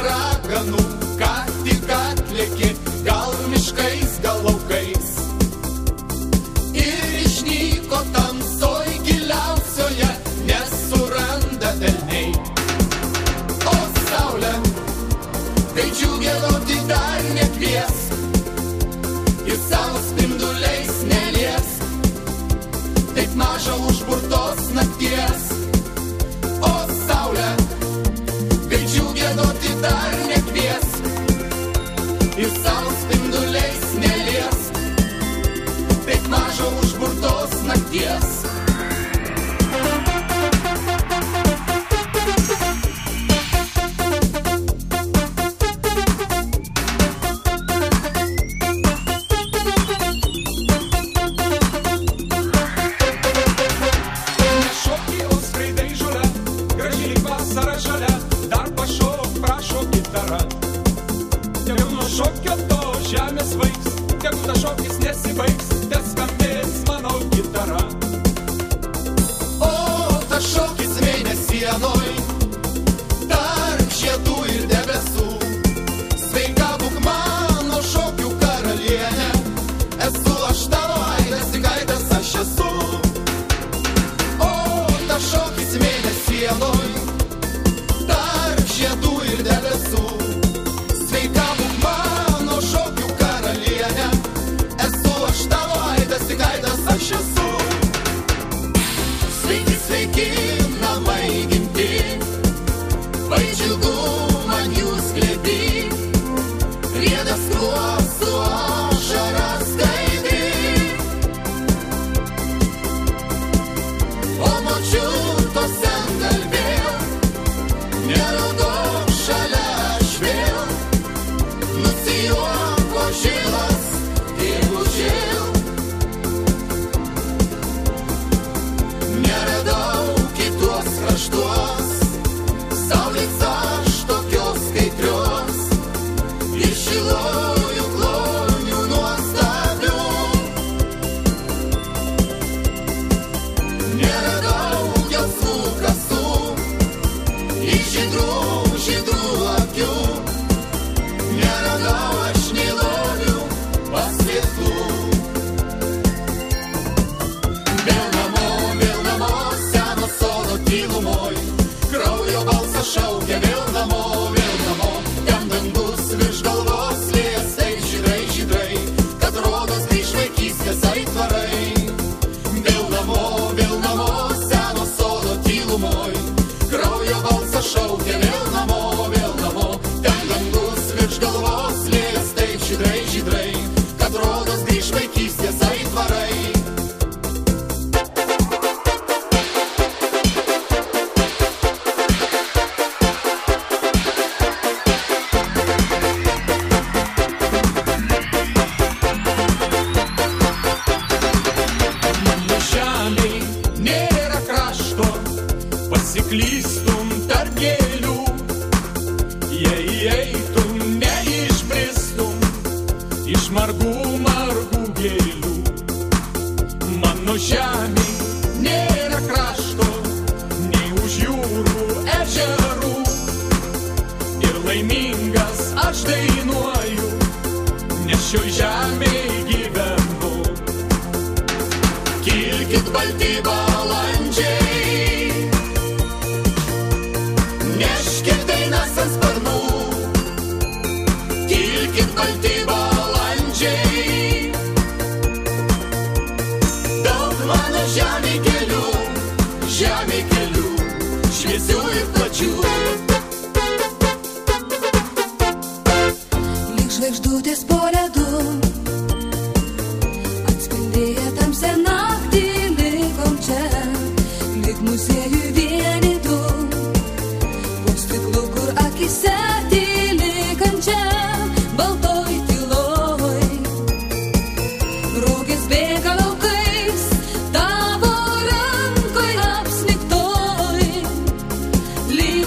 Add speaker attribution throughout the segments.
Speaker 1: raganų, ką tik atlėki, gal miškais, gal laukais. Ir išnyko tamsoj giliausioje, nesuranda velniai. O saulė, kai džiugieloti dar nekviesk, ir savo spinduliais neliesk, taip maža užburtos nakties. O saulė, kai džiugieloti dar nekviesk, ir savo spinduliais neliesk, taip maža užburtos nakties.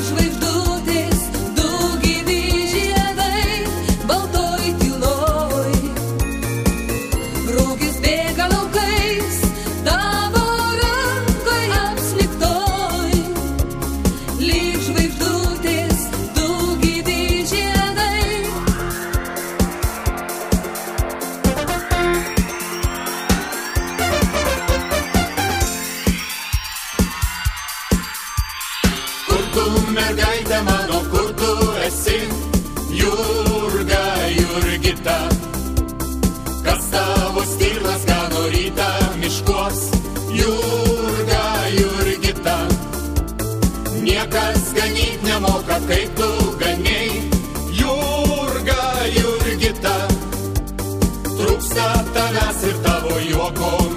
Speaker 2: Žvaigždutės, du gyvi žiedai, baltoj tyloj.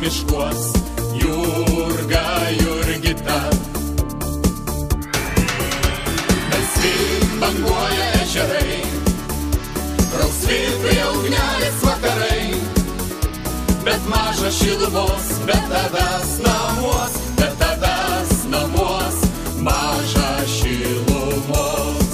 Speaker 1: miškuos, Jurga, Jurgita. Melsvi banguoja ežerai, rausvi prie ugnelės vakarai, bet maža šilumos, bet tavęs namuos, maža šilumos.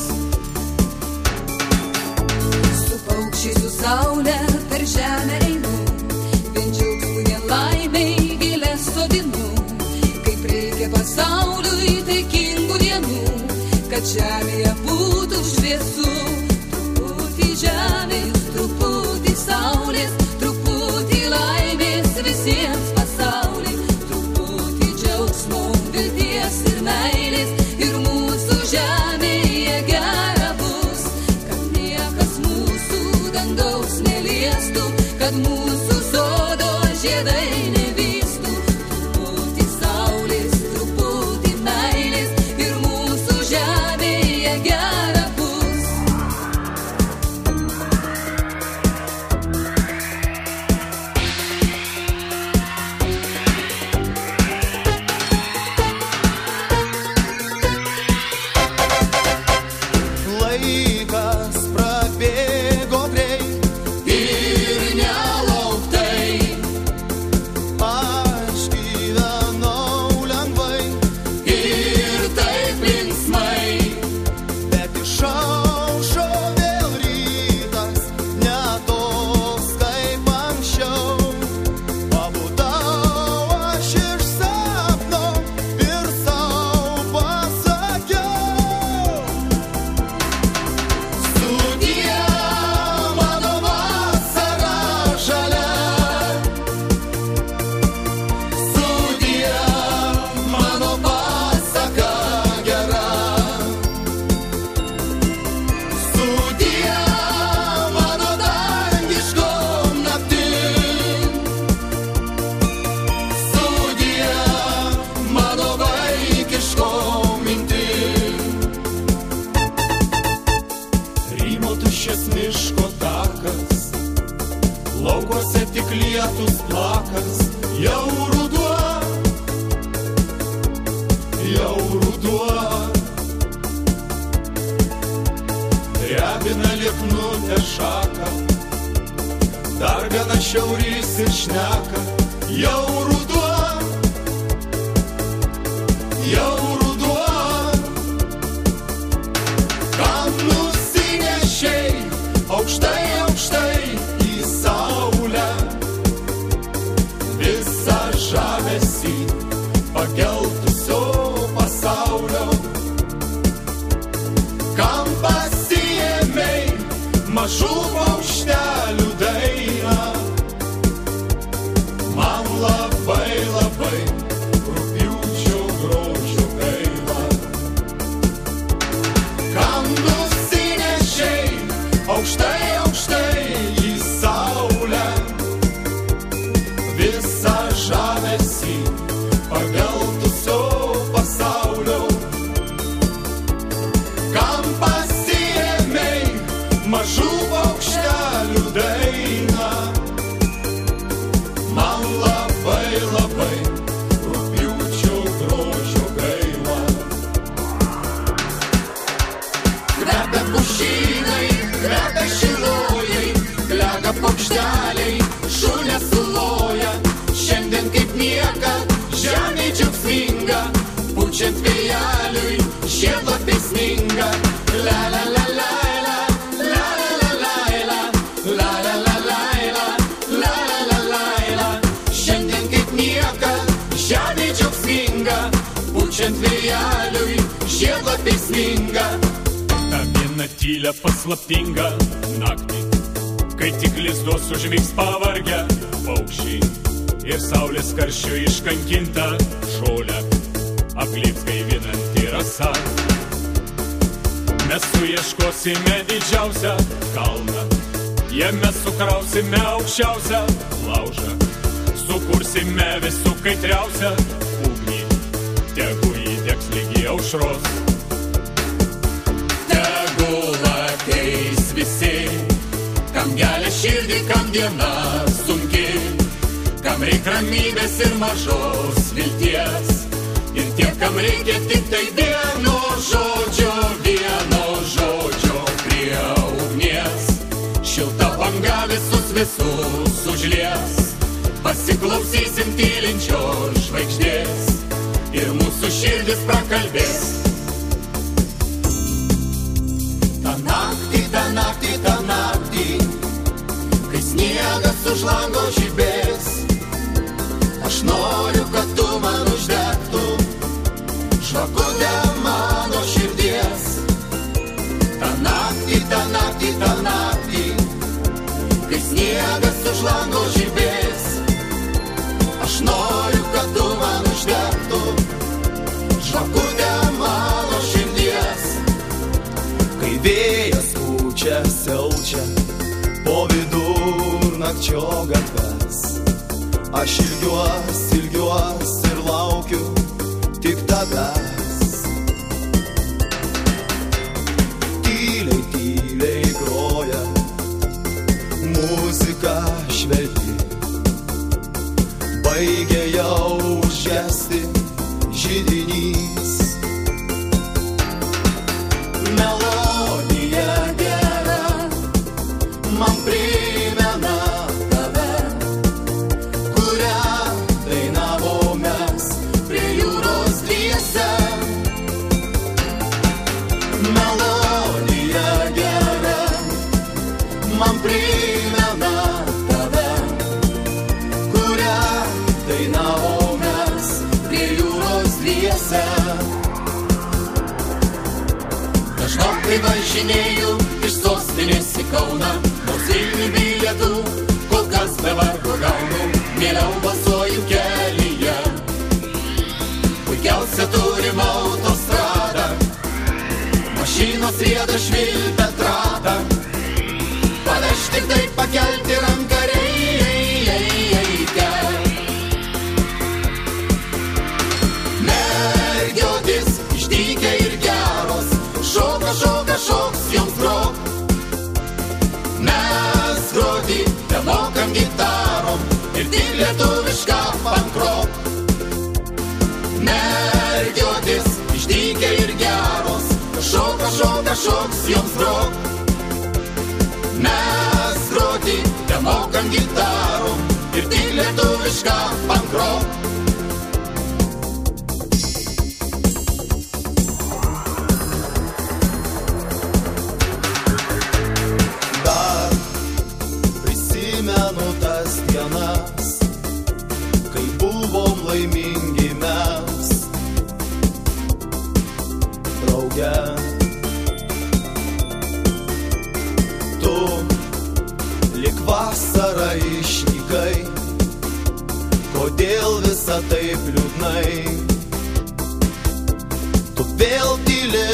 Speaker 2: Su paukščiai, su saulė per žemę einu, vien džiaugsmų nelaimiai gėlės sodinu, kaip reikia pasauliui taikingų dienų, kad žemėje būtų šviesu. Truputį žemės, truputį saulės, truputį laimės visiems pasauliai, truputį džiaugsmo, vilties ir meilės, ir mūsų žemėje gera bus, kad niekas mūsų dangaus neliestų, kad mūsų sodo žiedai nevystų. Truputį saulės, truputį meilės, ir mūsų žemėje gera bus.
Speaker 3: Laikas prabėgo greit
Speaker 1: Ir nelauktai,
Speaker 3: aš gyvenau lengvai,
Speaker 1: ir taip linksmai,
Speaker 3: bet išaušo vėl rytas, ne toks kaip anksčiau. Pabudau aš iš sapno ir sau pasakiau:
Speaker 1: sudie mano vasara žalia, sudie mano pasaka gera, sudie mano dangiškom naktim, sudie mano vaikiškom mintim. Rymo tuščias miško takas, laukuose tik lietus plakas, jau ruduo, jau ruduo. Drebina lieknutę šaką, dar gana šiaurys ir šneka, jau ruduo, jau ruduo. Kam nusinešiai aukštai, aukštai į saulę, visą žavesį pageltusio pasaulio. Kam pasiėmei mažų paukštelių dainą, man labai, labai rugpjūčio grožio gaila. Kam nusinešiai aukštai, aukštai į saulę, visą žavesį pageltusio pasaulio. Kam pasiėmei mažų paukštelių dainą, man labai, labai rugpjūčio grožio gaila. Kvepia pušynai, kvepia šilojai, klega paukšteliai, šunės suloja. Šiandien kaip niekad žemė džiaugsminga, pučiant vėjeliui žiedlapiai sninga. La la la la la, la la la la la, la la la la la, la la la la. Šiandien kaip niekad žemė džiaugsminga, pučiant vėjeliui žiedlapiai sninga. Ta viena tylia paslaptinga naktį, kai tik lizdos užmigs pavargę paukščiai ir saulės karščio iškankinta žolė aplips gaivinanti rasa. Mes suieškosime didžiausią kalną, jame sukrausime aukščiausią laužą, sukursime visų kaitriausią ugnį, tegu įdegs lygi aušros. Tegul ateis visi, kam gelia širdį, kam diena sunki, kam reik ramybės ir mažos vilties. Ir tie, kam reikia tik tai vieno žodžio prie ugnies. Šilta banga visus užlies. Pasiklausysim tylinčios žvaigždės ir mūsų širdis prakalbės.
Speaker 3: Ta naktį, kai sniegas už lango žibės, aš noriu, kad tu man uždegtų žvakutę mano širdies. Ta naktį, kai sniegas už lango žibės, aš noriu, kad tu man uždegtų žvakutę mano širdies. Kai vėjas pučia, siaučia po vidurnakčio gatves, aš ilgiuos ir laukiu tik tavęs. Tyliai groja muzika švelni, baigia jau užgesti židinys. Melodija gera man primena tave, kurią dainavomės prie jūros dviese. Melodija gera man primena tave, kurią dainavomės prie jūros dviese. Dažnokai važinėju iš sostinės į Kauną, nors Vilnių bilietų kol kas be vargo gaunu. Mieliau balsuoju kelyje, puikiausia turim autostradą, mašinos rieda švilpia tratą, paveš tik tai pakelti ranką reikia. Mergiotės išdykę ir geros, šoks joms grok. Mes groti nemokam gitarom ir tik lietuvišką pankrok. Mergiotės išdykę ir geros, šoks joms grok. Mes groti nemokam gitarom ir tik lietuvišką pankrok. Tas dienas, kai buvom laimingi mes drauge. Tu lyg vasara išnykai, kodėl visa taip liūdnai? Tu vėl tyli,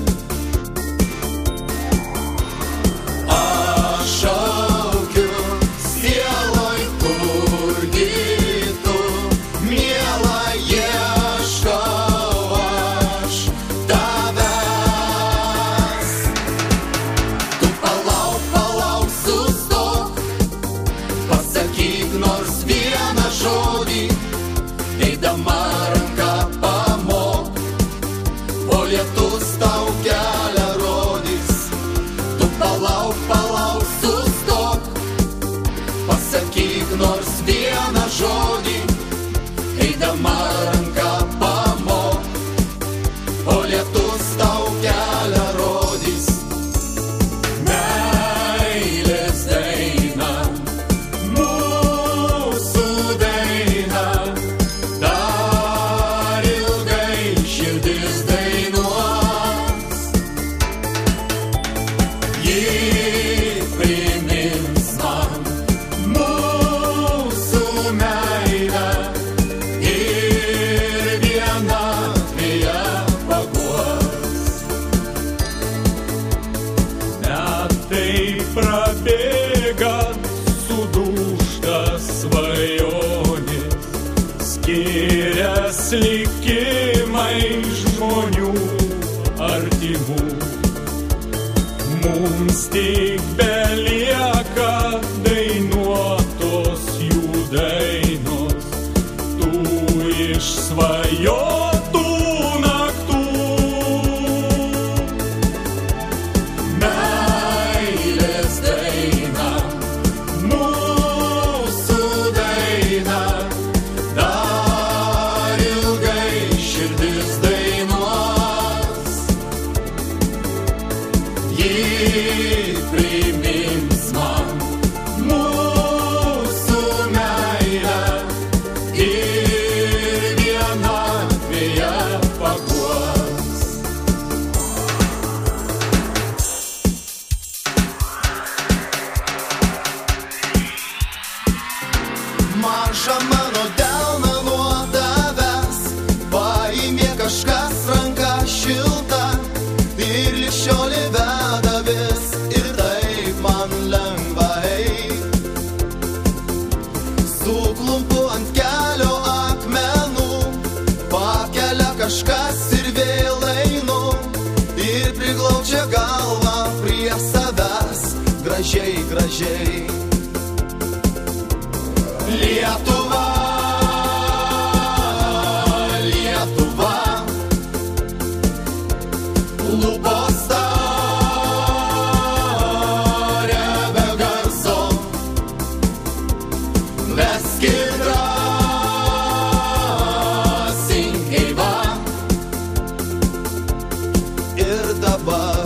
Speaker 3: aš šaukiu sieloj, kurgi tu, miela, ieškau aš tavęs. Tu palauk, sustok, pasakyk nors vieną žodį, eidama ranką pamok, o lietus tau kelią rodys. Tu palauk, sustok, pasakyk nors vieną žodį, eidama ranką pamok, o lietus tau kelią rodys. Meilės daina, mūsų daina, dar ilgai širdis dainuos. Ji primins man mūsų meilę ir vienatvėje paguos. Metai prabėga, sudūžta svajonės, skirias likimai žmonių artimų. Mums tik belieka dainuotos jų dainos.
Speaker 1: nesvajotų naktų. Meilės daina, mūsų daina, dar ilgai širdis dainuos. Ji primins man mūsų meilę ir vienatvėje paguos.
Speaker 3: Maža mano delna nuo tavęs, paimė kažkas ranką šiltą ir lišiolį veda vis ir taip man lengva eit. Suklumpu ant kelio akmenų, pakelia kažkas ir vėl einu ir priglaučia galvą prie savęs gražiai, gražiai. Lietuva, Lietuva, lūpos taurę be garso, veskit drąsingai va. Ir dabar,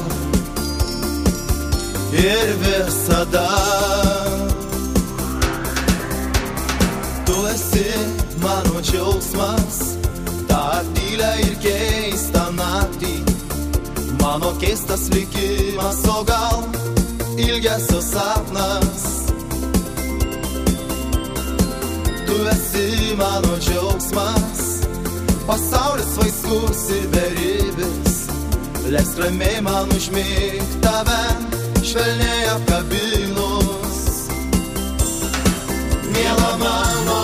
Speaker 3: ir visada. Tu esi mano džiaugsmas, tą tylę ir keistą naktį, mano keistas likimas, o gal ilgesio sapnas. Tu esi mano džiaugsmas, pasaulis vaiskus ir beribis, leisk ramiai man užmigt tave, švelniai apkabinus. Miela mano,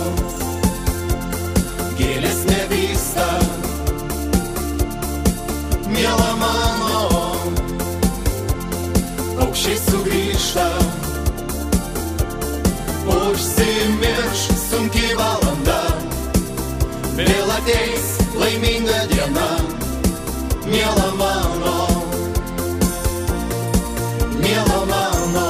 Speaker 3: gėlės nevysta. Miela mano, paukščiai sugrįžta. Užsimirš sunki valanda, vėl ateis laiminga diena. Miela mano, miela mano.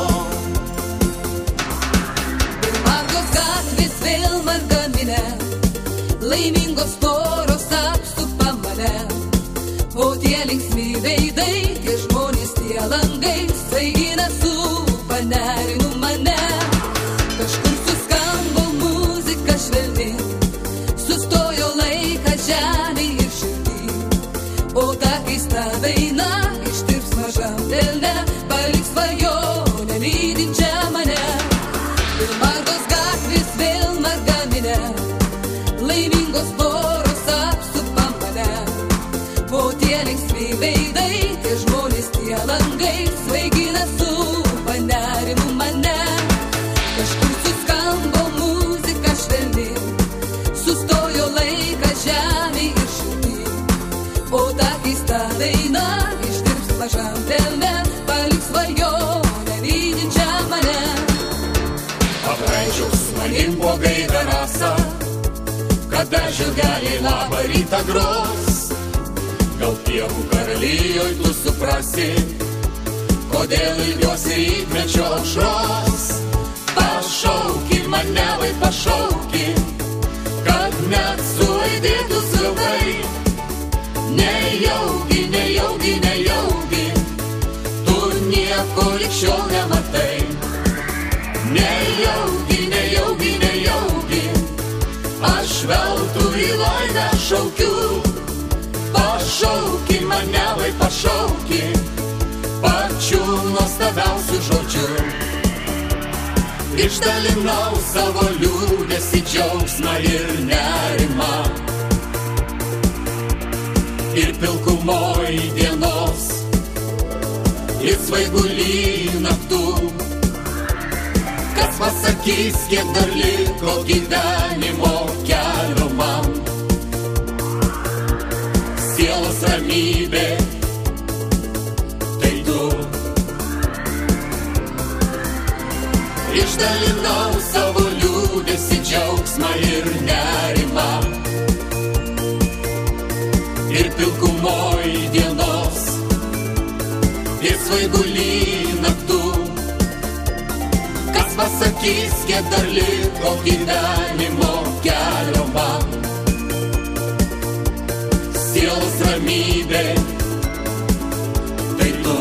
Speaker 2: Margos gatvės vėl margamine, laimingos poros apsupa mane. O tie linksmi veidai, tie žmonės, tie langai, svaigina supa, nerinu mane. Kažkur suskambo muzika švelni, sustojo laikas žemė ir širdį. O ta keista daina ištirps mažam delne, paliks svajonę lydinčią mane. Ir margos gatvės vėl margamine, laimingos poros apsupa mane. O tie linksmi veidai, tie žmonės, tie langai, svaigina supa, nerinu mane. Kažkur suskambo muzika švelni, sustojo laikas žemė ir širdį. O ta keista daina ištirps mažam delne, paliks svajonę lydinčią mane.
Speaker 1: Apraidžiaus manim po gaidą rasą, kada žirgeliai labą rytą gros. Gal pievų karalijoj tu suprasi, kodėl ilgiuosi rytmečio aušros. Pašauki mane, vai pašauki, kad net suaidėtų zilgai. Nejaugi, nejaugi, nejaugi, tu nieko lig šiol nematai. Nejaugi, nejaugi, nejaugi, aš veltui į laimę šaukiu. Pašauki mane, vai pašauki, pačiu nuostabiausiu žodžiu. Išdalinau savo liūdesį, džiaugsmą ir nerimą. Ir pilkumoj dienos, ir svaigulį naktų. Kas pasakys, kiek dar liko gyvenimo kelio man. Sielos ramybė, tai tu. Išdalinau savo liūdesį, džiaugsmą ir nerimą.
Speaker 3: pirmoj dienos ir svaiguly naktų. Kas pasakys, kiek dar liko gyvenimo kelio man? Sielos ramybė, tai tu.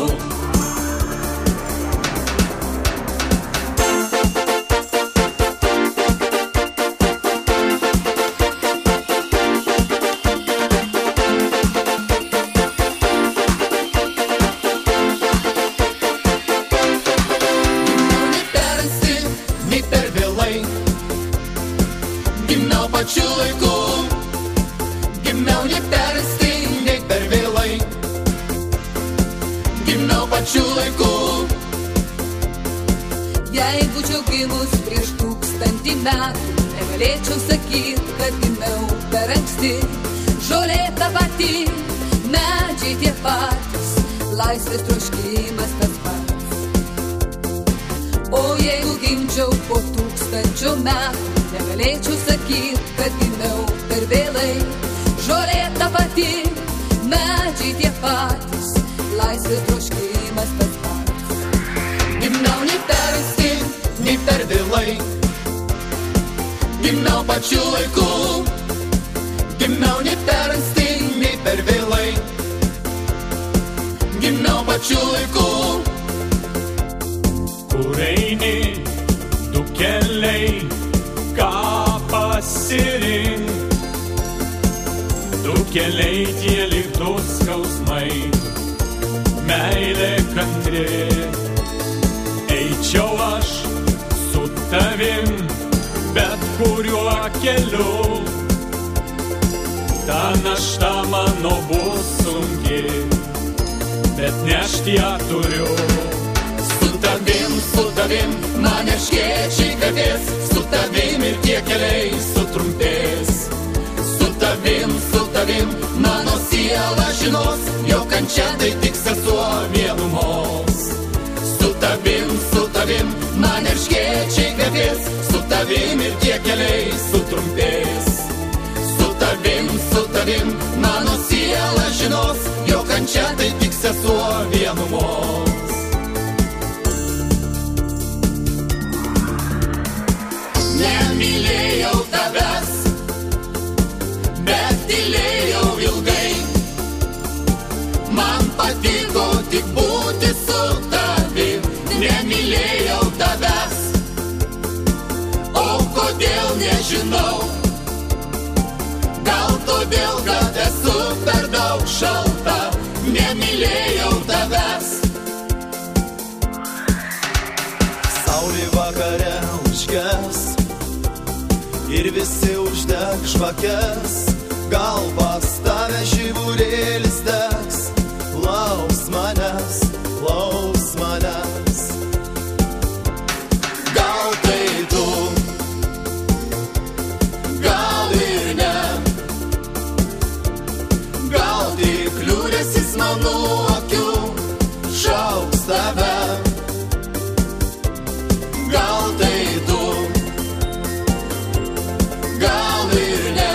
Speaker 1: Gimiau pačiu laiku, gimiau ne per anksti, nei per vėlai. Gimiau pačiu laiku.
Speaker 2: Jei būčiau gimus prieš 1000 metų, negalėčiau sakyti, kad gimiau per anksti. Žolė ta pati, medžiai tie patys, laisvės troškimas tas pats. O jeigu gimčiau po 1000 metų, negalėčiau sakyti, kad gimiau per vėlai. Žolė ta pati, medžiai tie patys, laisvės troškimas tas pats.
Speaker 1: Gimiau ne per anksti, nei per vėlai. Gimiau pačiu laiku. Gimiau ne per anksti, nei per vėlai. Gimiau pačiu laiku.
Speaker 4: Kur eini, du keliai, ką pasirink. Du keliai tie lyg du skausmai, meilė kantri. Eičiau aš su tavim, bet kuriuo keliu. Ta našta mano bus sunki, bet nešti ją turiu.
Speaker 1: Su tavim, man erškėčiai kvepės, su tavim ir tie keliai sutrumpės. Su tavim, mano siela žinos, jo kančia tai tik sesuo vienumos. Su tavim, man erškėčiai kvepės, su tavim ir tie keliai sutrumpės. Su tavim, mano siela žinos, jo kančia tai tik sesuo vienumos. Nemylėjau tavęs, bet tylėjau ilgai. Man patiko tik būti su tavim. Nemylėjau tavęs, o kodėl nežinau. Gal todėl, kad esu per daug šalta. Nemylėjau tavęs.
Speaker 5: Saulė vakare užges ir visi uždeg žvakes. Gal pas tave žiburėlis degs. Klaus manęs.
Speaker 1: Gal tai tu, gal ir ne. Gal tik liūdėsis mano akių šauks tave. Gal tai tu, gal ir ne.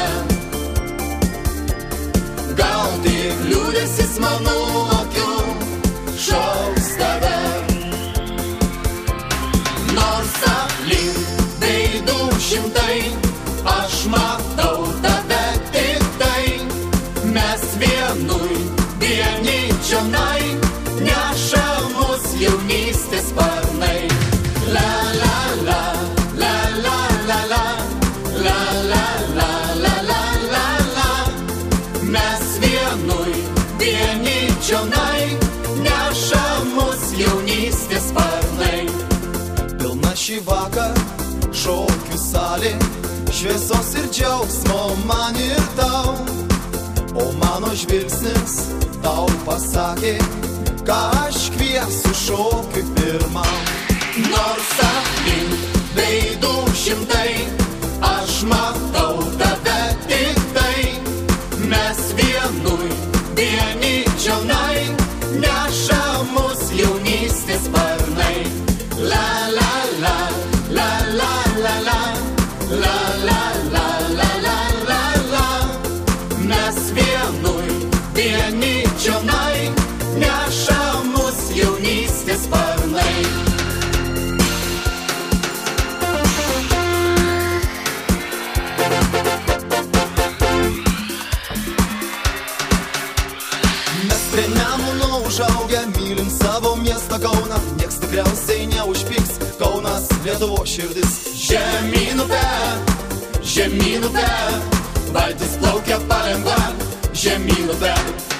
Speaker 1: Gal tik liūdėsis mano akių šauks tave. Nors aplink veidų šimtai, aš matau tave tik tai. Mes vieni čionai, neša mus jaunystės sparnai. La la la, la la la la, la la la la la la la. Mes vieni čionai, neša mus jaunystės sparnai.
Speaker 5: Pilna šį vakar šokių salė, šviesos ir džiaugsmo man ir tau. O mano žvilgsnis tau pasakė, ką aš kviesiu šokiui pirmam.
Speaker 1: Nors aplink veidų šimtai, aš matau tave tik tai. Mes vieni čionai, neša mus jaunystės sparnai. La la la, la la la la, la la la la la la la. Mes vieni
Speaker 5: Lietuvos širdis.
Speaker 3: Žemyn upe, valtis plaukia palengva. Žemyn upe,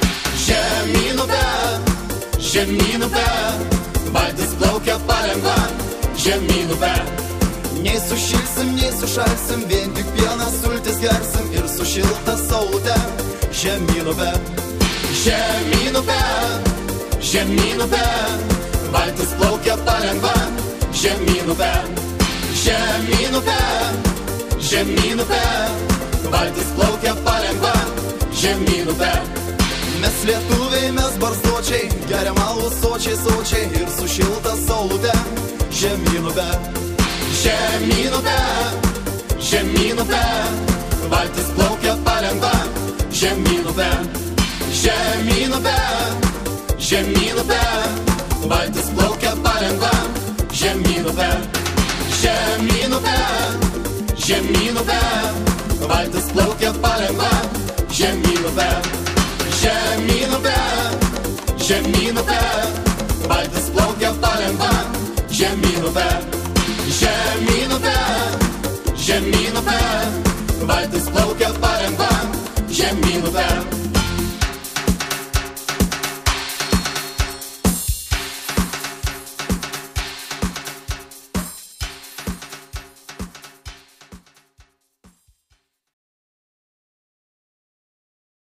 Speaker 3: valtis plaukia palengva. Žemyn upe.
Speaker 5: Nei sušilsim, nei sušalsim, vien tik pieną sultis gersim ir su šilta saulute. Žemyn upe,
Speaker 3: valtis plaukia palengva. Žemyn upe, valtis plaukia palengva. Žemyn upe.
Speaker 5: mes lietuviai, mes barzdočiai, geriam alų sočiai ir su šilta saulute. Žemyn upe,
Speaker 3: valtis plaukia palengva. Žemyn upe, valtis plaukia palengva. Žemyn upe, valtis plaukia palengva. Žemyn upe, valtis plaukia palengva. Žemyn upe, valtis plaukia palengva. Žemyn upe.